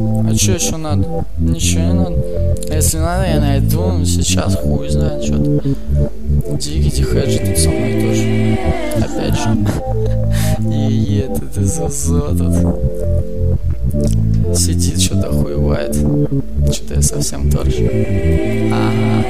А что еще надо? Ничего не надо. Если надо, я найду, но сейчас хуй знает что-то. Дикий Хэджи тут со мной тоже. Опять же. И этот ИЗО тут сидит, что-то хуевает. Что-то я совсем торчу. Ага.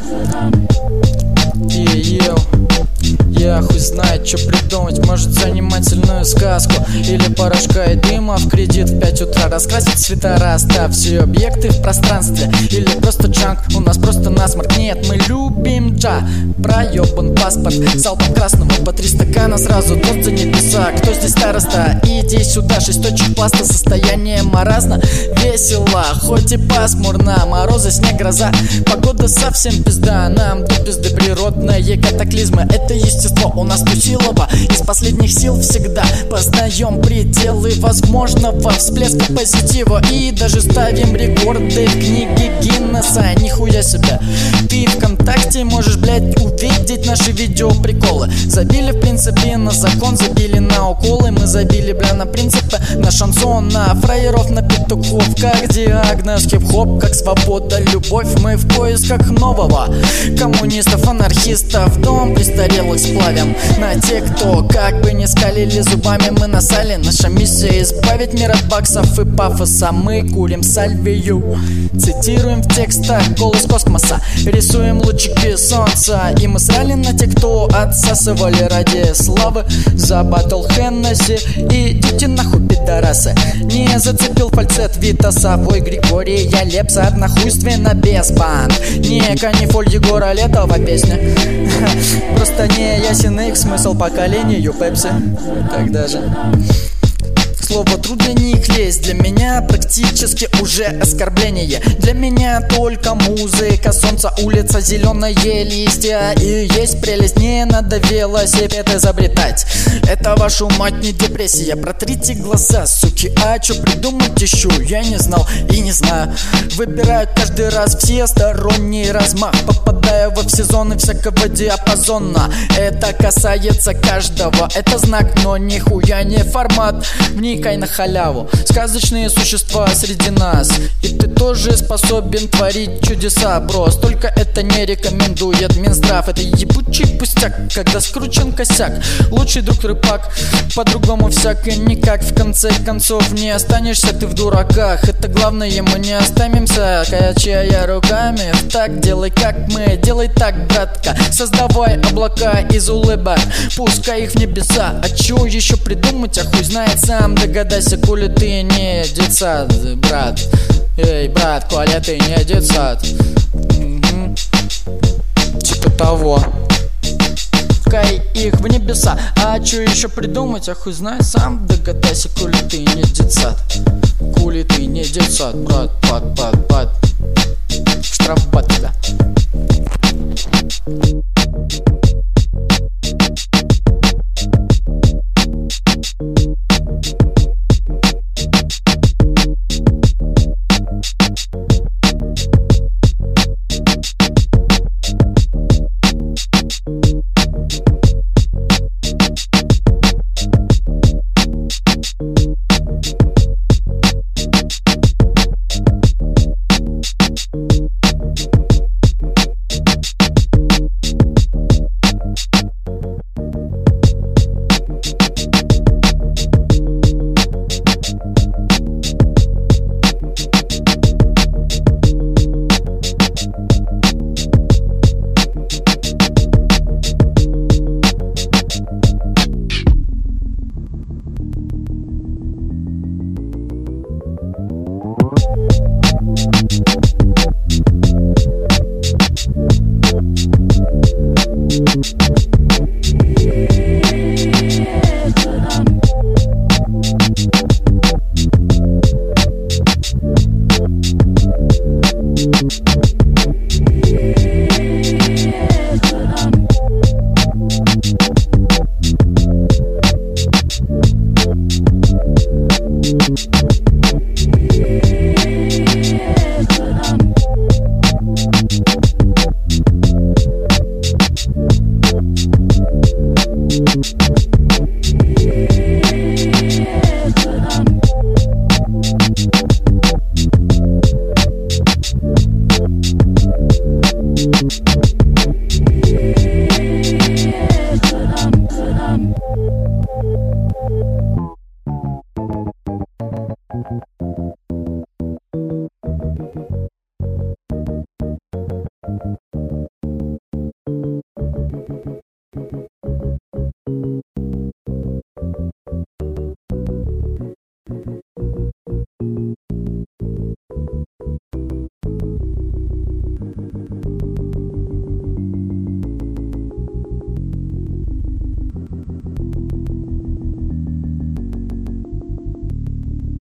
Я хуй знает, что придумать. Может занимательную сказку или порошка и дыма в кредит в 5 утра. Раскрасить цвета, расставь все объекты в пространстве. Или просто джанк, у нас просто насморк. Нет, мы любим джа. Проебан паспорт, залпом красного по 3 стакана. Сразу тост за небеса. Кто здесь староста? Иди сюда, 6 точек паста. Состояние маразно, весело, хоть и пасмурно. Морозы, снег, гроза, погода совсем пизда. Нам до пизды природные катаклизмы. Это естество у нас тусилово. Из последних сил всегда познаем пределы возможного всплеска позитива. И даже ставим рекорды в книге Гиннесса. Нихуя себе. Ты ВКонтакте можешь, блять, увидеть наши видеоприколы. Забили в принципе на закон, забили на уколы. Мы забили, бля, на принципы, на шансон, на фраеров, на петухов. Как диагноз хип-хоп, как свобода, любовь. Мы в поисках нового. Коммунистов, анархистов, дом престарелых сплавим. На тех, кто как бы не скалили зубами, мы насали. Наша миссия избавить мир от баксов и пафоса. Мы курим сальвию, цитируем в текстах голос космоса. Рисуем лучики солнца. И мы срали на тех, кто отсасывали ради славы. За батл Хеннесси. Идите нахуй, пидорасы. Не зацепил фальцет Витаса. Ой, Григория Лепса, однохуйственно без банд. Не канифоль Егора Летова песня. Просто не ясен их смысл поколению Пепси. Так даже. Слово труд для них лезть, для меня практически уже оскорбление. Для меня только музыка, солнце, улица, зеленые листья. И есть прелесть, не надо велосипед изобретать. Это вашу мать не депрессия. Протрите глаза, суки, а что придумать еще? Я не знал и не знаю. Выбираю каждый раз всесторонний размах. Попадаю во все зоны всякого диапазона. Это касается каждого, это знак, но нихуя не формат. Вникай на халяву, сказочные существа среди нас. И ты тоже способен творить чудеса, брос. Только это не рекомендует Минздрав. Это ебучий пустяк, когда скручен косяк. Лучший друг рыбак, по-другому всяко никак. В конце концов не останешься ты в дураках. Это главное, мы не останемся, качая руками. Так, делай как мы, делай так, братка. Создавай облака из улыбок, пускай их в небеса. А чё еще придумать, а хуй знает сам. Догадайся, коли ты не детсад, брат. Эй, брат, коли ты не детсад. Типа того. Пускай их в небеса. А чё еще придумать, а хуй знает сам. Догадайся, коли ты не детсад. Коли ты не детсад, брат, бат. Штрафбат тебя.